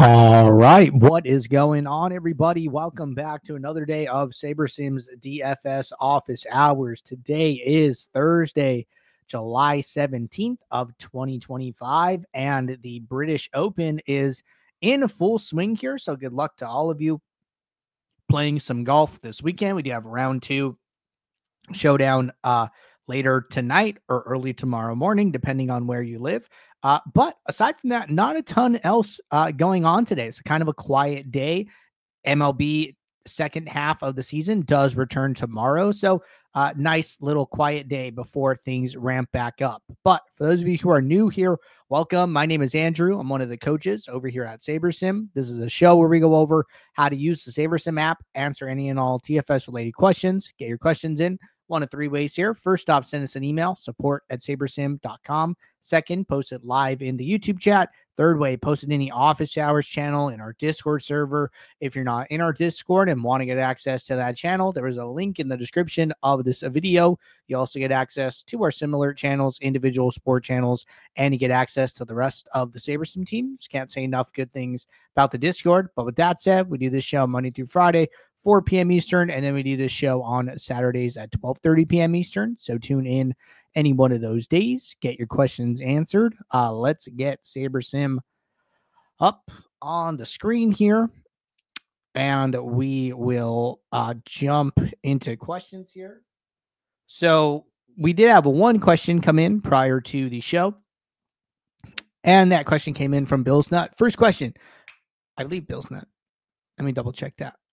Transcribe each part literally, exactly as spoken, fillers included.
All right. What is going on, everybody? Welcome back to another day of SaberSim's D F S office hours. Today is Thursday, July seventeenth of twenty twenty-five, and the British Open is in full swing here. So good luck to all of you playing some golf this weekend. We do have round two showdown uh, later tonight or early tomorrow morning, depending on where you live. Uh, but aside from that, not a ton else uh, going on today. It's kind of a quiet day. M L B second half of the season does return tomorrow. So uh, nice little quiet day before things ramp back up. But for those of you who are new here, welcome. My name is Andrew. I'm one of the coaches over here at SaberSim. This is a show where we go over how to use the SaberSim app, answer any and all T F S related questions, get your questions in. One of three ways here. First off, send us an email, support at sabersim dot com. Second, post it live in the YouTube chat. Third way, post it in the office hours channel in our Discord server. If you're not in our Discord and want to get access to that channel, there is a link in the description of this video. You also get access to our similar channels, individual sport channels, and you get access to the rest of the SaberSim teams. Can't say enough good things about the Discord. But with that said, we do this show Monday through Friday, four p.m. Eastern, and then we do this show on Saturdays at twelve thirty p.m. Eastern. So tune in any one of those days, get your questions answered. Uh, let's get SaberSim up on the screen here, and we will uh, jump into questions here. So we did have one question come in prior to the show, and that question came in from Bill's Nut. First question, I believe Bill's Nut. Let me double check that.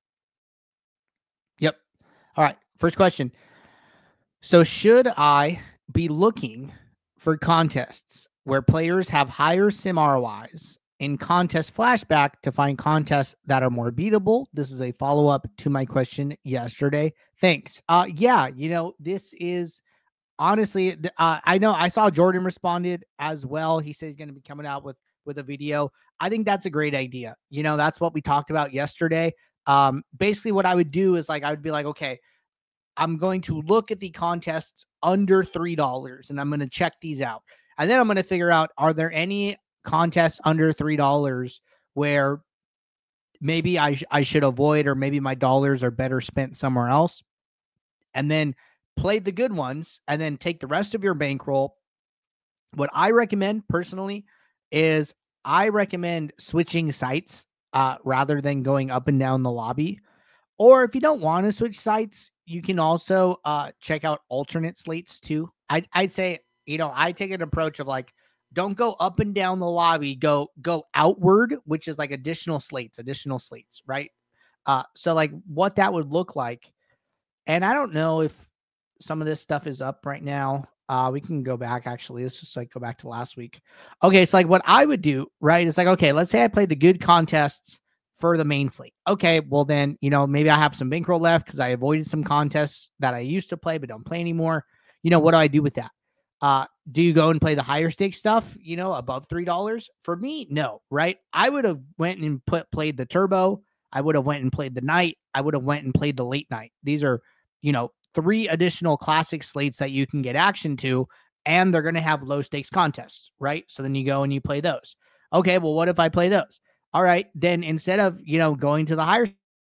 Yep. All right. First question. So should I be looking for contests where players have higher sim R O Is in contest flashback to find contests that are more beatable? This is a follow-up to my question yesterday. Thanks. Uh, yeah, you know, this is honestly, uh, I know I saw Jordan responded as well. He says he's going to be coming out with, with a video. I think that's a great idea. You know, that's what we talked about yesterday. Um, basically what I would do is like, I would be like, okay, I'm going to look at the contests under three dollars and I'm going to check these out. And then I'm going to figure out, are there any contests under three dollars where maybe I, sh- I should avoid, or maybe my dollars are better spent somewhere else? And then play the good ones and then take the rest of your bankroll. What I recommend personally is I recommend switching sites uh, rather than going up and down the lobby. Or if you don't want to switch sites, you can also uh, check out alternate slates too. I'd, I'd say, you know, I take an approach of like, don't go up and down the lobby, go go outward, which is like additional slates, additional slates, right? Uh, so like what that would look like. And I don't know if some of this stuff is up right now. Uh, we can go back actually. Let's just like go back to last week. Okay, it's like what I would do, right? It's like, okay, let's say I played the good contests for the main slate. Okay, well then, you know, maybe I have some bankroll left because I avoided some contests that I used to play but don't play anymore. You know, what do I do with that? Uh, do you go and play the higher stakes stuff, you know, above three dollars? For me, no, right? I would have went and put played the turbo. I would have went and played the night. I would have went and played the late night. These are, you know, three additional classic slates that you can get action to, and they're going to have low stakes contests, right? So then you go and you play those. Okay, well, what if I play those? All right, then instead of, you know, going to the higher,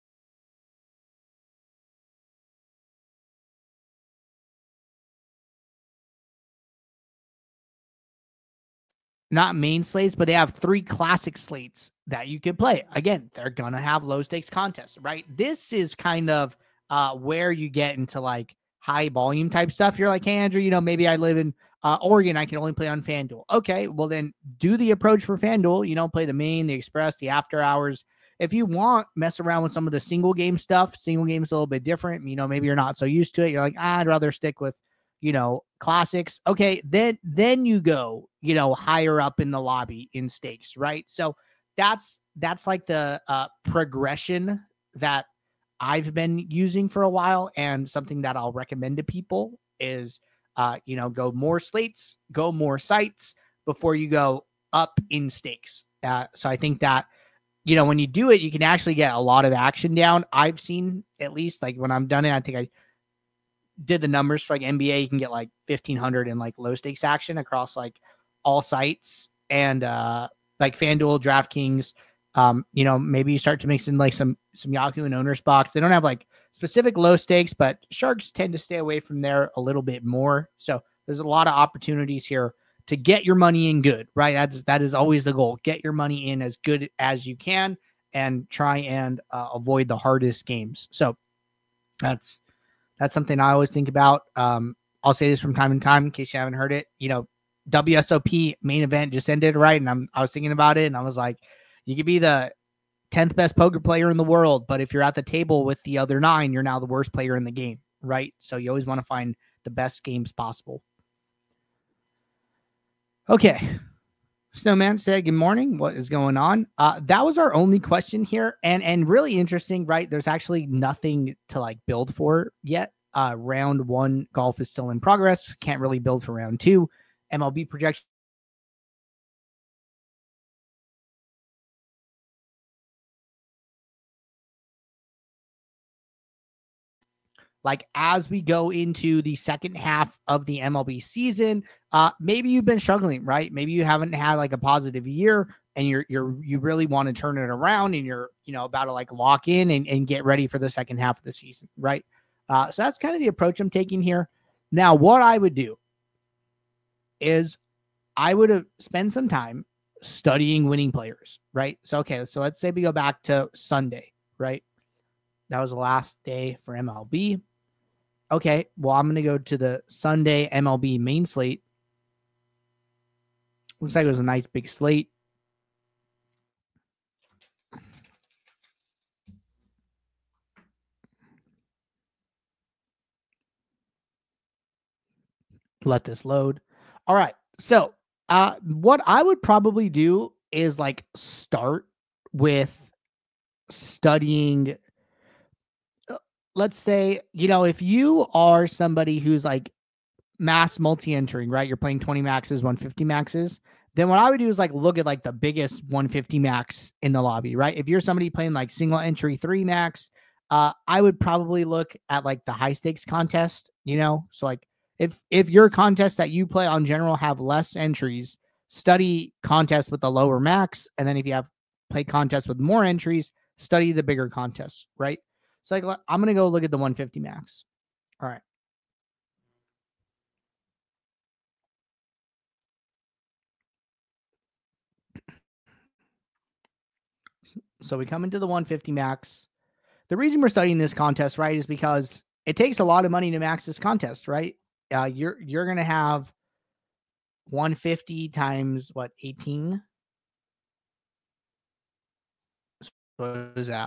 not main slates, but they have three classic slates that you could play. Again, they're going to have low stakes contests, right? This is kind of uh, where you get into like high volume type stuff. You're like, hey, Andrew, you know, maybe I live in uh, Oregon. I can only play on FanDuel. Okay, well then do the approach for FanDuel. You know, play the main, the express, the after hours. If you want, mess around with some of the single game stuff. Single game's a little bit different. You know, maybe you're not so used to it. You're like, ah, I'd rather stick with, you know, classics. Okay, then then you go, you know, higher up in the lobby in stakes, right? So that's that's like the uh, progression that I've been using for a while, and something that I'll recommend to people is, uh, you know, go more slates, go more sites before you go up in stakes. Uh, so I think that, you know, when you do it, you can actually get a lot of action down. I've seen, at least like when I'm done it, I think I did the numbers for like N B A, you can get like fifteen hundred in like low stakes action across like all sites. And uh, like FanDuel, DraftKings. Um, you know, maybe you start to mix in like some some Yahoo and Owner Box. They don't have like specific low stakes, but sharks tend to stay away from there a little bit more. So there's a lot of opportunities here to get your money in good, right? That is, that is always the goal. Get your money in as good as you can and try and uh, avoid the hardest games. So that's that's something I always think about. Um, I'll say this from time to time in case you haven't heard it. You know, W S O P main event just ended, right? And I'm I was thinking about it, and I was like, you could be the tenth best poker player in the world, but if you're at the table with the other nine, you're now the worst player in the game, right? So you always want to find the best games possible. Okay. Snowman said, good morning. What is going on? Uh, that was our only question here. And and really interesting, right? There's actually nothing to like build for yet. Uh, round one golf is still in progress. Can't really build for round two. M L B projection. Like as we go into the second half of the M L B season, uh, maybe you've been struggling, right? Maybe you haven't had like a positive year and you're, you're, you really want to turn it around and you're, you know, about to like lock in and, and get ready for the second half of the season. Right. Uh, so that's kind of the approach I'm taking here. Now, what I would do is I would have spent some time studying winning players, right? So, okay. So let's say we go back to Sunday, right? That was the last day for M L B. Okay, well, I'm going to go to the Sunday M L B main slate. Looks like it was a nice big slate. Let this load. All right, so uh, what I would probably do is like start with studying. Let's say, you know, if you are somebody who's like mass multi-entering, right? You're playing twenty maxes, one fifty maxes. Then what I would do is like look at like the biggest one fifty max in the lobby, right? If you're somebody playing like single entry three max, uh, I would probably look at like the high stakes contest, you know? So like if if your contests that you play on general have less entries, study contests with the lower max. And then if you have play contests with more entries, study the bigger contests, right? So like I'm gonna go look at the one fifty max. All right. So we come into the one fifty max. The reason we're studying this contest, right, is because it takes a lot of money to max this contest, right? Uh, you're you're gonna have one fifty times what eighteen. What is that?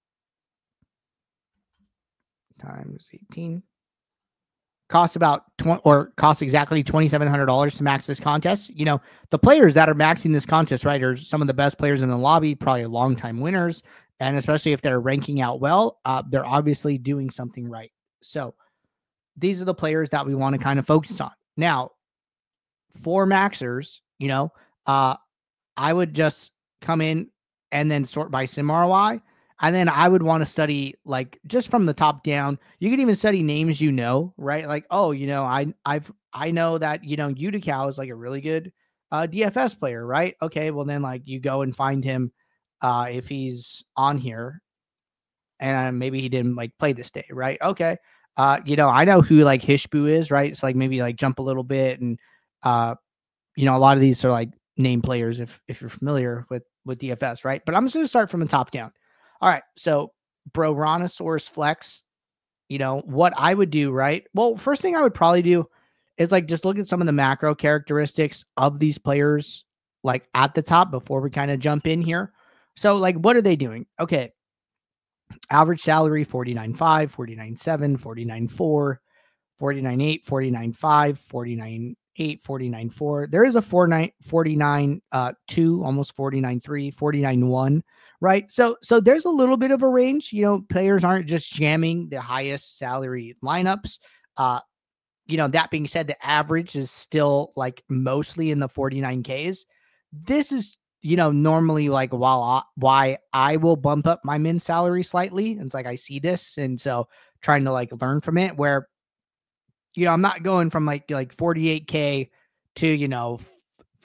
Times eighteen. Costs about twenty or costs exactly twenty-seven hundred dollars to max this contest. You know, the players that are maxing this contest, right, are some of the best players in the lobby, probably long-time winners. And especially if they're ranking out well, uh, they're obviously doing something right. So these are the players that we want to kind of focus on. Now, for maxers, you know, uh, I would just come in and then sort by sim R O I. And then I would want to study like just from the top down. You could even study names, you know, right? Like, oh, you know, I I've I know that, you know, Utica is like a really good uh, D F S player, right? Okay, well then like you go and find him uh, if he's on here, and maybe he didn't like play this day, right? Okay, uh, you know, I know who like Hishbu is, right? It's like maybe like jump a little bit, and uh, you know, a lot of these are like name players if if you're familiar with with D F S, right? But I'm just gonna start from the top down. All right, so Brontosaurus Flex, you know, what I would do, right? Well, first thing I would probably do is like just look at some of the macro characteristics of these players, like at the top before we kind of jump in here. So, like, what are they doing? Okay, average salary forty-nine point five, forty-nine point seven, forty-nine point four, forty-nine point eight, forty-nine point five, forty-nine point eight, forty-nine point four. There is a forty-nine uh two, almost forty-nine point three, forty-nine point one, right? So so there's a little bit of a range. You know, players aren't just jamming the highest salary lineups. Uh you know, that being said, the average is still like mostly in the forty-nine Ks. This is, you know, normally like while I, why I will bump up my min salary slightly. It's like I see this, and so trying to like learn from it where, you know, I'm not going from like like forty-eight K to, you know,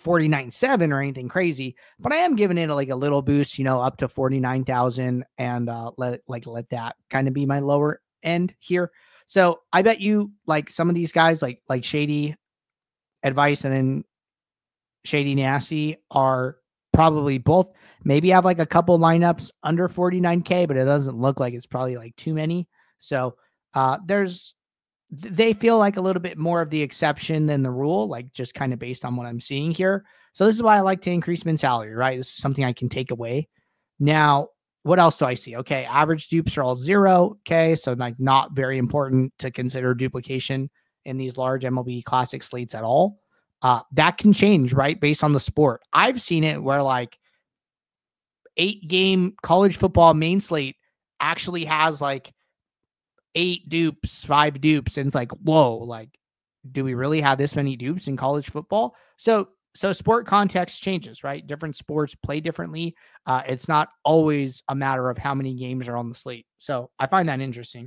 forty-nine seven or anything crazy, but I am giving it a, like a little boost, you know, up to forty-nine thousand, and uh, let like let that kind of be my lower end here. So I bet you like some of these guys like like Shady Advice and then Shady Nasty are probably both maybe have like a couple lineups under forty-nine K, but it doesn't look like it's probably like too many. So uh, there's they feel like a little bit more of the exception than the rule, like just kind of based on what I'm seeing here. So this is why I like to increase min salary, right? This is something I can take away. Now, what else do I see? Okay, average dupes are all zero. Okay, so like not very important to consider duplication in these large M L B Classic slates at all. Uh, that can change, right, based on the sport. I've seen it where like eight game college football main slate actually has like eight dupes, five dupes, and it's like, whoa, like, do we really have this many dupes in college football? So, so sport context changes, right? Different sports play differently. Uh, it's not always a matter of how many games are on the slate. So I find that interesting.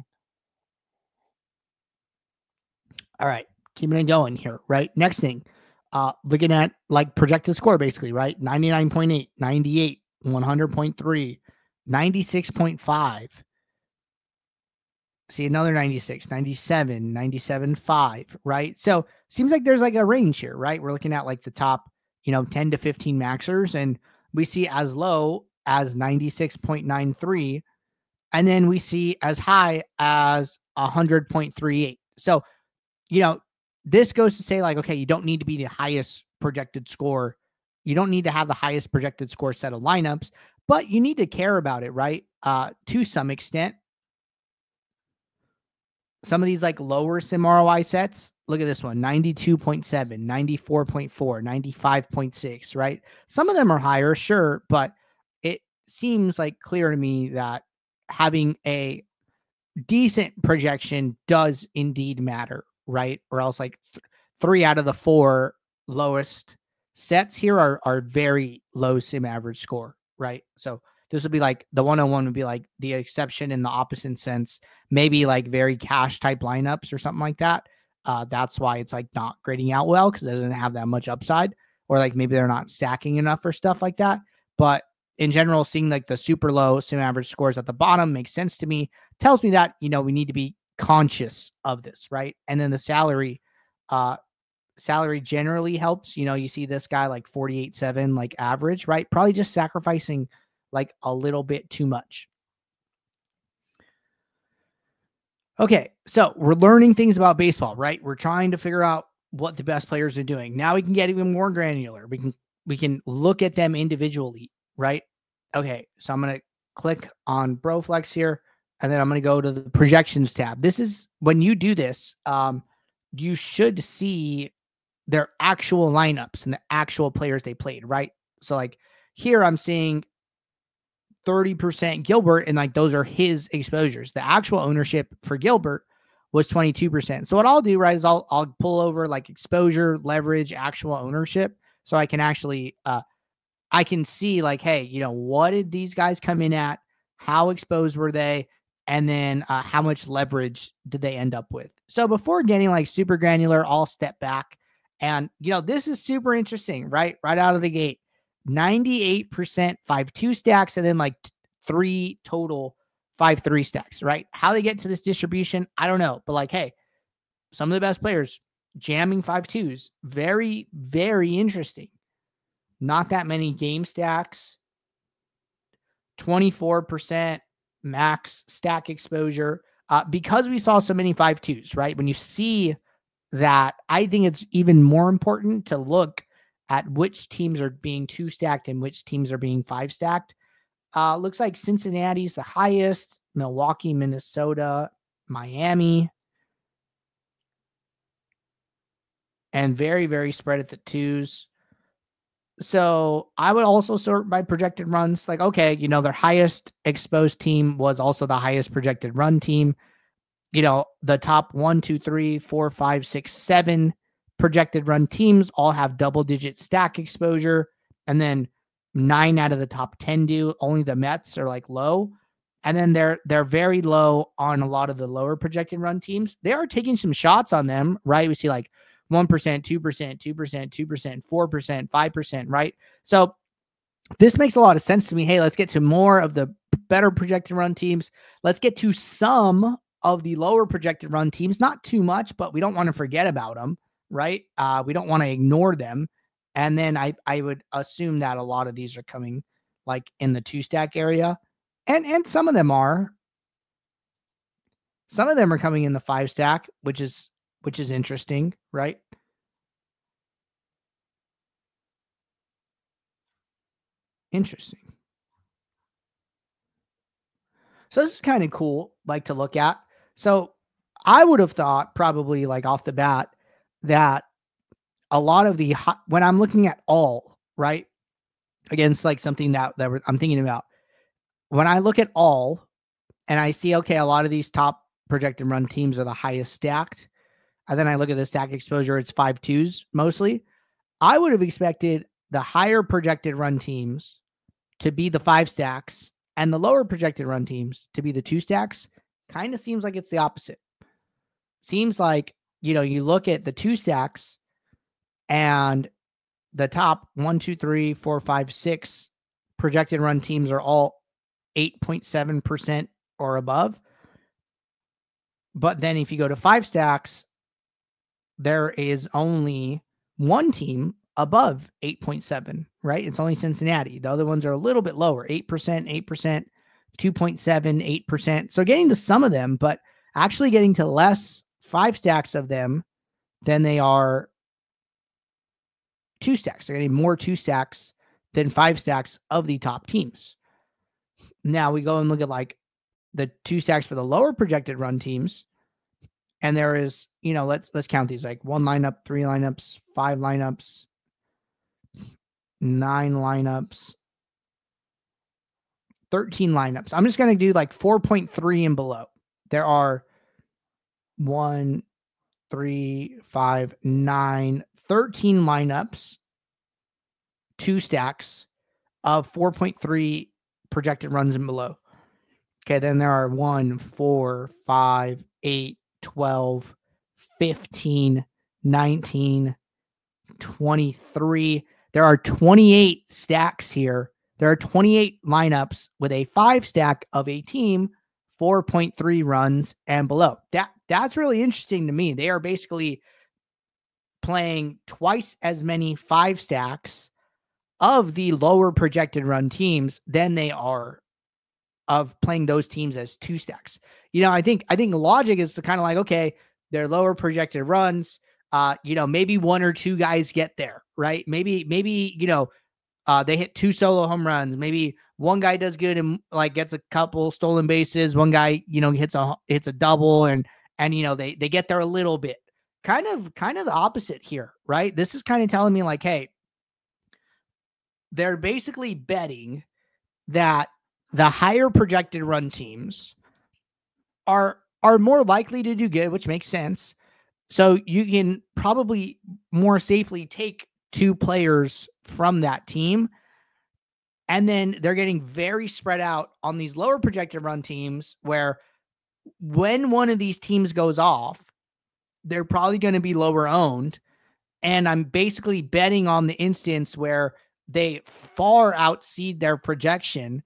All right, keeping it going here, right? Next thing, uh, looking at like projected score, basically, right? ninety-nine point eight, ninety-eight, one hundred point three, ninety-six point five. See another ninety-six, ninety-seven, ninety-seven point five, right? So seems like there's like a range here, right? We're looking at like the top, you know, ten to fifteen maxers, and we see as low as ninety-six point nine three, and then we see as high as one hundred point three eight. So, you know, this goes to say like, okay, you don't need to be the highest projected score. You don't need to have the highest projected score set of lineups, but you need to care about it, right? Uh, to some extent. Some of these like lower sim R O I sets, look at this one, ninety-two point seven, ninety-four point four, ninety-five point six, right? Some of them are higher, sure, but it seems like clear to me that having a decent projection does indeed matter, right? Or else like th- three out of the four lowest sets here are, are very low sim average score, right? So this would be like the one oh one would be like the exception in the opposite sense, maybe like very cash type lineups or something like that. Uh, that's why it's like not grading out well because it doesn't have that much upside, or like maybe they're not stacking enough or stuff like that. But in general, seeing like the super low sim average scores at the bottom makes sense to me. Tells me that, you know, we need to be conscious of this, right? And then the salary, uh, salary generally helps. You know, you see this guy like forty-eight point seven, like average, right? Probably just sacrificing like a little bit too much. Okay, so we're learning things about baseball, right? We're trying to figure out what the best players are doing. Now we can get even more granular. We can we can look at them individually, right? Okay, so I'm going to click on BroFlex here, and then I'm going to go to the projections tab. This is when you do this, um, you should see their actual lineups and the actual players they played, right? So like here I'm seeing thirty percent Gilbert, and like those are his exposures. The actual ownership for Gilbert was twenty-two percent. So what I'll do, right, is I'll I'll pull over like exposure, leverage, actual ownership, so I can actually uh I can see like, hey, you know, what did these guys come in at? How exposed were they? And then uh, how much leverage did they end up with? So before getting like super granular, I'll step back. And, you know, this is super interesting, right? Right out of the gate. ninety-eight percent five two stacks, and then like t- three total five three stacks, right? How they get to this distribution, I don't know. But like, hey, some of the best players jamming five twos. Very, very interesting. Not that many game stacks. twenty-four percent max stack exposure. Uh, because we saw so many five twos, right? When you see that, I think it's even more important to look at which teams are being two stacked and which teams are being five stacked. Uh, looks like Cincinnati's the highest, Milwaukee, Minnesota, Miami, and very, very spread at the twos. So I would also sort by projected runs. Like, okay, you know, their highest exposed team was also the highest projected run team. You know, the top one, two, three, four, five, six, seven projected run teams all have double digit stack exposure. And then nine out of the top ten do. Only the Mets are like low. And then they're they're very low on a lot of the lower projected run teams. They are taking some shots on them, right? We see like one percent, two percent, two percent, two percent, four percent, five percent, right? So this makes a lot of sense to me. Hey, let's get to more of the better projected run teams. Let's get to some of the lower projected run teams, not too much, but we don't want to forget about them, right? Uh, we don't want to ignore them. And then I, I would assume that a lot of these are coming like in the two stack area. And, and some of them are, some of them are coming in the five stack, which is, which is interesting, right? Interesting. So this is kind of cool, like to look at. So I would have thought probably like off the bat that a lot of the hot, when I'm looking at all, right, against like something that, that I'm thinking about, when I look at all and I see, okay, a lot of these top projected run teams are the highest stacked. And then I look at the stack exposure, it's five twos mostly. I would have expected the higher projected run teams to be the five stacks and the lower projected run teams to be the two stacks. Kind of seems like it's the opposite. Seems like, you know, you look at the two stacks and the top one, two, three, four, five, six projected run teams are all eight point seven percent or above. But then if you go to five stacks, there is only one team above eight point seven, right? It's only Cincinnati. The other ones are a little bit lower, eight percent, eight percent, two point seven, eight percent. So getting to some of them, but actually getting to less five stacks of them than they are two stacks. They're getting more two stacks than five stacks of the top teams. Now we go and look at like the two stacks for the lower projected run teams. And there is, you know, let's, let's count these, like one lineup, three lineups, five lineups, nine lineups, thirteen lineups. I'm just going to do like four point three and below. There are one, three, five, nine, thirteen lineups, two stacks of four point three projected runs and below. Okay. Then there are one, four, five, eight, twelve, fifteen, nineteen, twenty-three. There are twenty-eight stacks here. There are twenty-eight lineups with a five stack of a team, four point three runs and below. That that's really interesting to me. They are basically playing twice as many five stacks of the lower projected run teams than they are of playing those teams as two stacks. You know, I think I think logic is to kind of like, okay, they're lower projected runs. Uh, you know, maybe one or two guys get there, right? Maybe, maybe, you know, uh, they hit two solo home runs. Maybe one guy does good and like gets a couple stolen bases. One guy, you know, hits a hits a double and and you know they they get there a little bit. Kind of kind of the opposite here, right? This is kind of telling me like, hey, they're basically betting that the higher projected run teams are are more likely to do good, which makes sense. So you can probably more safely take two players from that team. And then they're getting very spread out on these lower projected run teams where when one of these teams goes off, they're probably going to be lower owned. And I'm basically betting on the instance where they far outseed their projection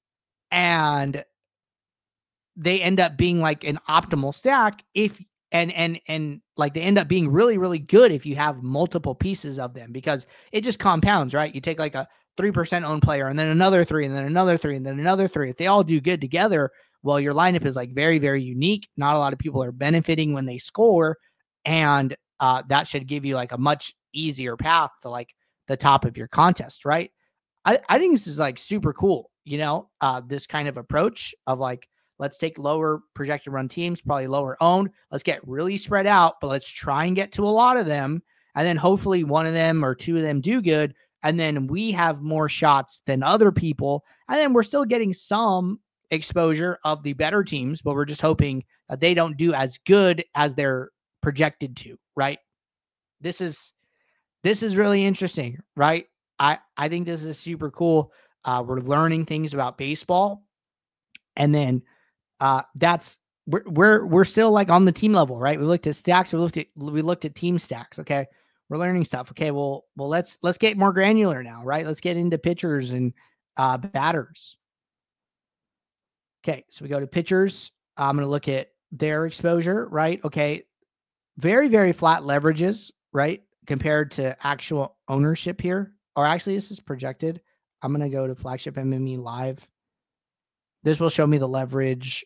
and they end up being like an optimal stack if and and and like they end up being really really good if you have multiple pieces of them, because it just compounds, right? You take like a three percent owned player and then another three and then another three and then another three. If they all do good together, well, your lineup is like very very unique. Not a lot of people are benefiting when they score, and uh that should give you like a much easier path to like the top of your contest, right? I, I think this is like super cool, you know, uh, this kind of approach of like, let's take lower projected run teams, probably lower owned. Let's get really spread out, but let's try and get to a lot of them. And then hopefully one of them or two of them do good. And then we have more shots than other people. And then we're still getting some exposure of the better teams, but we're just hoping that they don't do as good as they're projected to, right? This is, this is really interesting, right? I, I think this is super cool. Uh, we're learning things about baseball. And then uh, that's we're we're we're still like on the team level, right? We looked at stacks, we looked at we looked at team stacks. Okay, we're learning stuff. Okay, well, well, let's let's get more granular now, right? Let's get into pitchers and uh, batters. Okay, so we go to pitchers. I'm going to look at their exposure, right? Okay, very very flat leverages, right, compared to actual ownership here. Or actually, this is projected. I'm going to go to Flagship M M E Live. This will show me the leverage.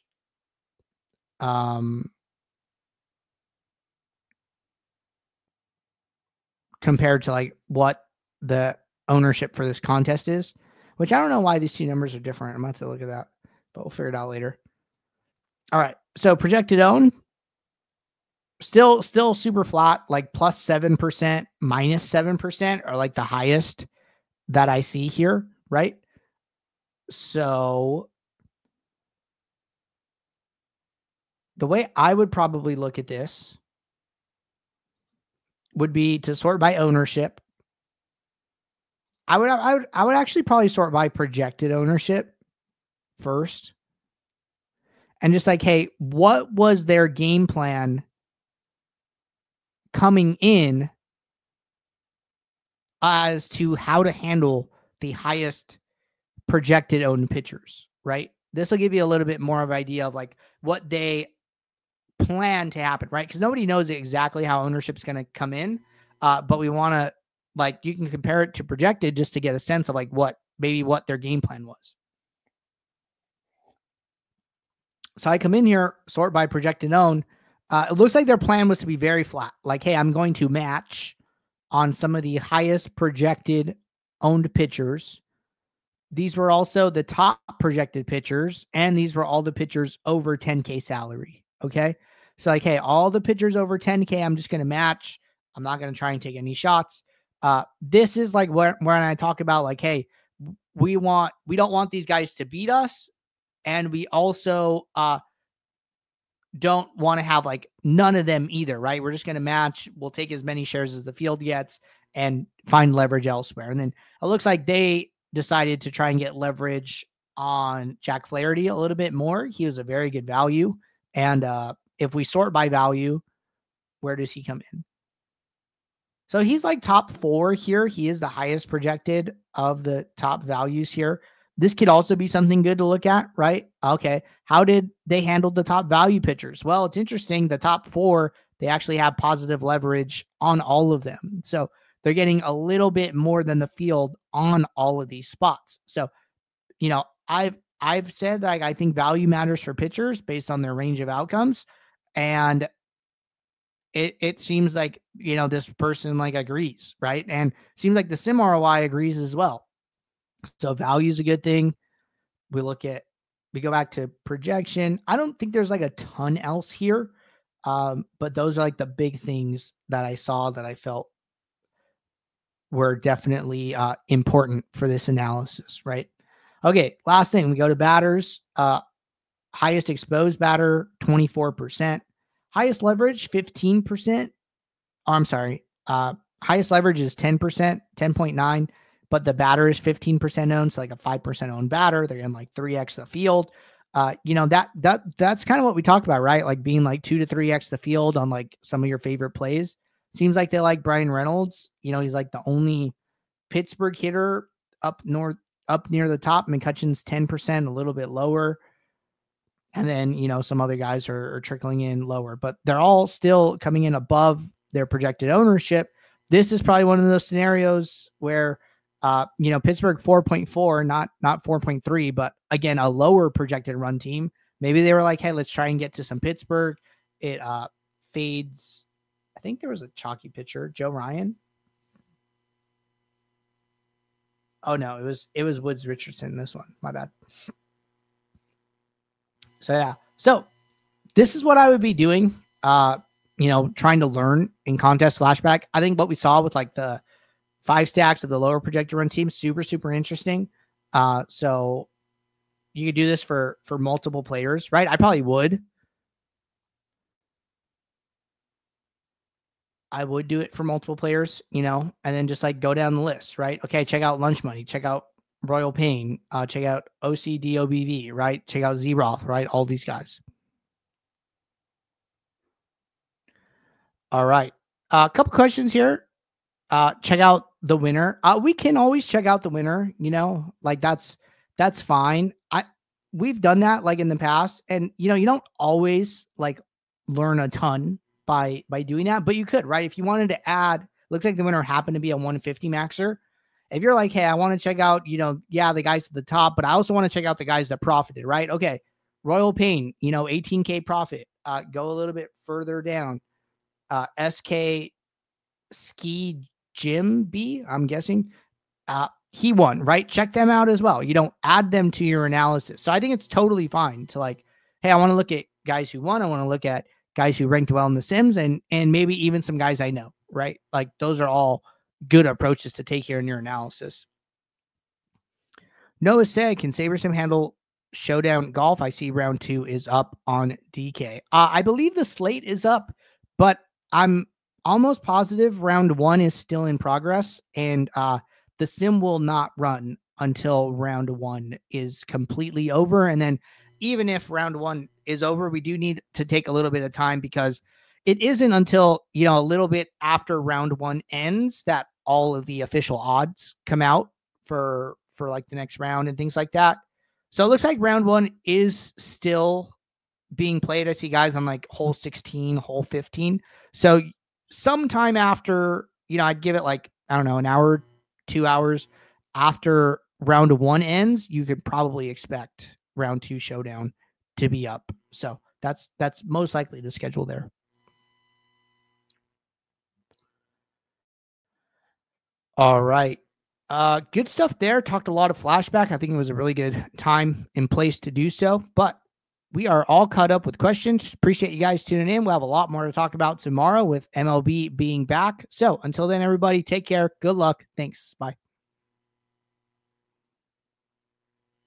Um, compared to like what the ownership for this contest is, which I don't know why these two numbers are different. I'm going to have to look at that, but we'll figure it out later. All right. So projected own, still, still super flat, like plus seven percent, minus seven percent are like the highest that I see here, right? So the way I would probably look at this would be to sort by ownership. I would, I would, I would actually probably sort by projected ownership first. And just like, hey, what was their game plan coming in as to how to handle the highest projected owned pitchers, right? This will give you a little bit more of an idea of like what they plan to happen, right? Because nobody knows exactly how ownership is going to come in, uh, but we want to, like, you can compare it to projected just to get a sense of like what maybe what their game plan was. So I come in here, sort by projected own. Uh, it looks like their plan was to be very flat. Like, hey, I'm going to match on some of the highest projected owned pitchers. These were also the top projected pitchers, and these were all the pitchers over ten K salary. Okay. So like, hey, all the pitchers over ten K, I'm just going to match. I'm not going to try and take any shots. Uh, this is like where, when I talk about like, hey, we want, we don't want these guys to beat us. And we also uh, don't want to have like none of them either, right? We're just going to match. We'll take as many shares as the field gets and find leverage elsewhere. And then it looks like they decided to try and get leverage on Jack Flaherty a little bit more. He was a very good value. And uh, if we sort by value, where does he come in? So he's like top four here. He is the highest projected of the top values here. This could also be something good to look at, right? Okay. How did they handle the top value pitchers? Well, it's interesting. The top four, they actually have positive leverage on all of them. So they're getting a little bit more than the field on all of these spots. So, you know, I've, I've said that like, I think value matters for pitchers based on their range of outcomes. And it, it seems like, you know, this person like agrees, right? And seems like the sim R O I agrees as well. So value is a good thing. We look at, we go back to projection. I don't think there's like a ton else here. Um, but those are like the big things that I saw that I felt were definitely uh, important for this analysis, right? Okay. Last thing, we go to batters, uh, highest exposed batter, twenty-four percent, highest leverage, fifteen percent. Oh, I'm sorry. Uh, highest leverage is ten percent, ten point nine. But the batter is fifteen percent owned. So like a five percent owned batter, they're in like three X the field. Uh, you know, that, that, that's kind of what we talked about, right? Like being like two to three X the field on like some of your favorite plays. Seems like they like Brian Reynolds. You know, he's like the only Pittsburgh hitter up north, up near the top. McCutcheon's ten percent, a little bit lower. And then, you know, some other guys are, are trickling in lower, but they're all still coming in above their projected ownership. This is probably one of those scenarios where, Uh, you know, Pittsburgh four point four, not not four point three, but again, a lower projected run team. Maybe they were like, hey, let's try and get to some Pittsburgh. It uh, fades. I think there was a chalky pitcher, Joe Ryan. Oh no, it was it was Woods Richardson. This one, my bad. So yeah, so this is what I would be doing. Uh, you know, trying to learn in contest flashback. I think what we saw with like the five stacks of the lower projected run team, super, super interesting. Uh, so you could do this for, for multiple players, right? I probably would. I would do it for multiple players, you know, and then just like go down the list, right? Okay. Check out Lunch Money, check out Royal Pain, uh, check out O C D O B V, right? Check out Z-Roth, right? All these guys. All right. A uh, couple questions here. Uh, check out the winner. Uh, we can always check out the winner, you know, like that's, that's fine. I, we've done that like in the past, and you know, you don't always like learn a ton by, by doing that, but you could, right? If you wanted to add, looks like the winner happened to be a one fifty maxer. If you're like, hey, I want to check out, you know, yeah, the guys at the top, but I also want to check out the guys that profited, right? Okay. Royal Pain, you know, eighteen K profit. Uh, go a little bit further down. Uh, S K Ski Jim B, I'm guessing. Uh, he won, right? Check them out as well. You don't add them to your analysis. So I think it's totally fine to like, hey, I want to look at guys who won. I want to look at guys who ranked well in the Sims, and and maybe even some guys I know, right? Like those are all good approaches to take here in your analysis. Noah said, can SaberSim handle Showdown Golf? I see round two is up on D K. Uh, I believe the slate is up, but I'm almost positive round one is still in progress, and uh, the sim will not run until round one is completely over. And then even if round one is over, we do need to take a little bit of time, because it isn't until, you know, a little bit after round one ends that all of the official odds come out for, for like the next round and things like that. So it looks like round one is still being played. I see guys on like hole sixteen, hole fifteen. So sometime after, you know, I'd give it like, I don't know, an hour, two hours after round one ends, you could probably expect round two Showdown to be up. So that's, that's most likely the schedule there. All right. Uh, good stuff there. Talked a lot of flashback. I think it was a really good time and place to do so, but we are all caught up with questions. Appreciate you guys tuning in. We'll have a lot more to talk about tomorrow with M L B being back. So until then, everybody, take care. Good luck. Thanks. Bye.